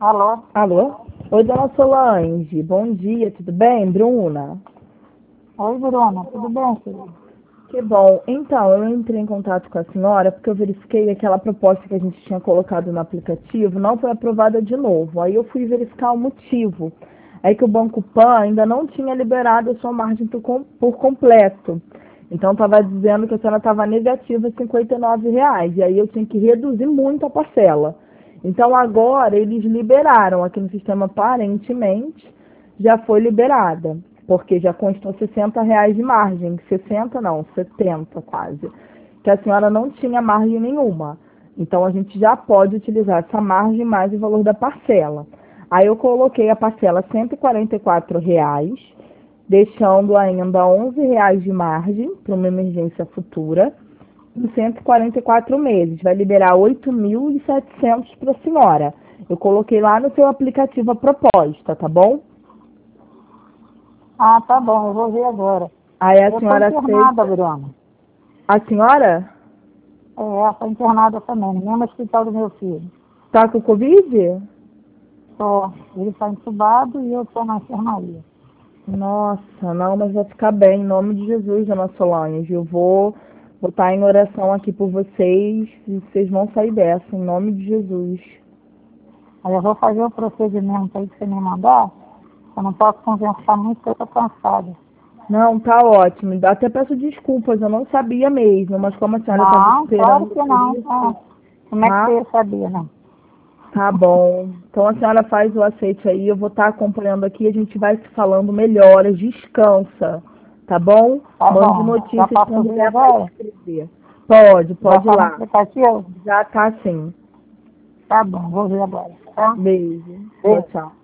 Alô? Alô? Oi, dona Solange. Bom dia, tudo bem? Bruna? Oi, Bruna. Tudo bem, filho? Que bom. Então, eu entrei em contato com a senhora porque eu verifiquei que aquela proposta que a gente tinha colocado no aplicativo não foi aprovada de novo. Aí eu fui verificar o motivo. Aí que o Banco Pan ainda não tinha liberado a sua margem por completo. Então estava dizendo que a senhora estava negativa R$ 59. E aí eu tinha que reduzir muito a parcela. Então agora eles liberaram aqui no sistema, aparentemente já foi liberada, porque já constou R$ 60 de margem, 60 não, 70 quase, que a senhora não tinha margem nenhuma. Então a gente já pode utilizar essa margem mais o valor da parcela. Aí eu coloquei a parcela R$ 144, deixando ainda R$ 11 de margem para uma emergência futura, em 144 meses. Vai liberar 8.700 para a senhora. Eu coloquei lá no seu aplicativo a proposta, tá bom? Ah, tá bom. Eu vou ver agora. Aí a Eu estou senhora internada, aceita. Bruna. A senhora Estou internada também, no mesmo hospital do meu filho. tá com Covid? Tô. Ele está entubado e eu estou na enfermaria. Nossa, não, mas vai ficar bem, em nome de Jesus, dona Solange. Eu vou botar em oração aqui por vocês e vocês vão sair dessa, em nome de Jesus. Aí eu vou fazer o procedimento aí que você me mandar. Eu não posso conversar muito porque eu estou cansada. Não, tá ótimo. Até peço desculpas, eu não sabia mesmo, mas como a senhora estava Não, claro esperando que por não. isso, Como é que você tá? ia saber, né? Tá bom. Então a senhora faz o aceite aí, eu vou estar acompanhando aqui, a gente vai se falando melhoras, descansa, tá bom? Tá Mande bom. Já notícias posso quando ver der para agora? escrever. Pode, Já pode ir está no lá. aplicativo? Já tá sim. Tá bom, vou ver agora. Tá? Beijo. Tchau, Beijo. tchau.